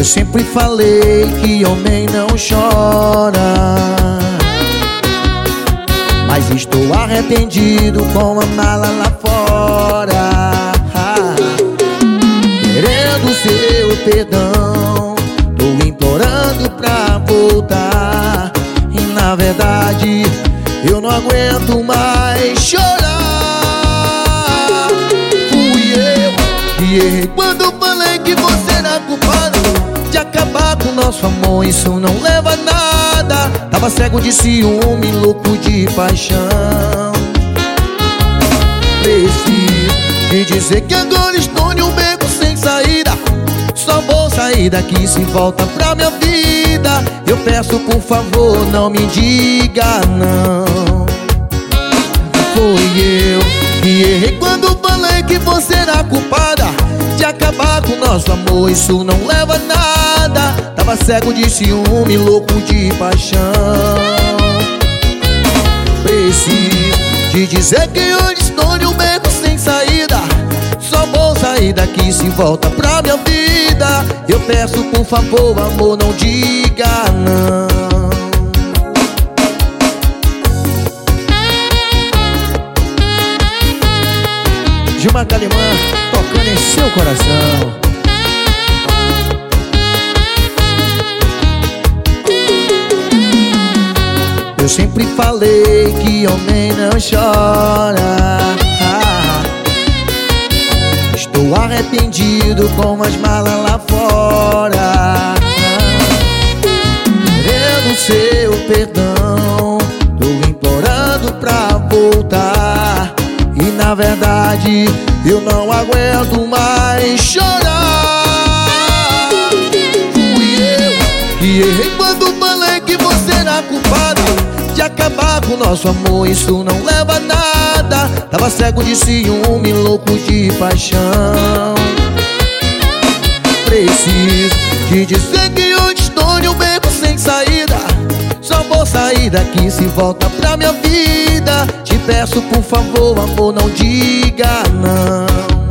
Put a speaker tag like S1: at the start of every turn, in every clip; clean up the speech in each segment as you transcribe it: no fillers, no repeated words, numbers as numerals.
S1: Eu sempre falei que homem não chora, mas estou arrependido com a mala lá fora. Querendo seu perdão, tô implorando pra voltar, e na verdade eu não aguento mais chorar. Fui eu que errei quando falei que você era culpado de acabar com nosso amor, isso não leva a nada. Tava cego de ciúme, louco de paixão. Preciso te dizer que agora estou em um beco sem saída. Só vou sair daqui se volta pra minha vida. Eu peço por favor, não me diga não. Foi eu que errei quando falei que você era culpada de acabar com nosso amor, isso não leva a nada. Tava cego de ciúme, louco de paixão. Preciso te dizer que hoje estou em um beco sem saída. Só vou sair daqui se volta pra minha vida. Eu peço por favor, amor, não diga não. Gilmar Calimã, tocando em seu coração. Eu sempre falei que homem não chora, estou arrependido com as malas lá fora. Querendo seu perdão, tô implorando pra voltar, e na verdade eu não aguento mais chorar. Fui eu que errei quando falei que você era culpada de acabar com nosso amor, isso não leva a nada. Tava cego de ciúme, louco de paixão. Preciso te dizer que hoje estou em um beco sem saída. Só vou sair daqui se volta pra minha vida. Te peço por favor, amor, não diga não.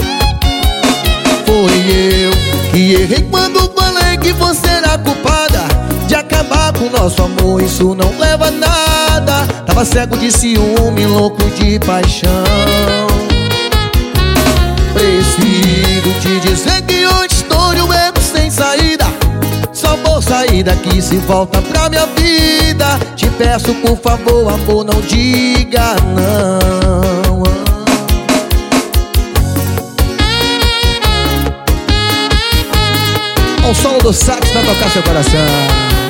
S1: Foi eu que errei quando falei que você era culpada de acabar com nosso amor, isso não leva a nada. Tava cego de ciúme, louco de paixão. Preciso te dizer que hoje estou em um beco sem saída. Só vou sair daqui se volta pra minha vida. Te peço por favor, amor, não diga não. O solo do sax pra tocar seu coração.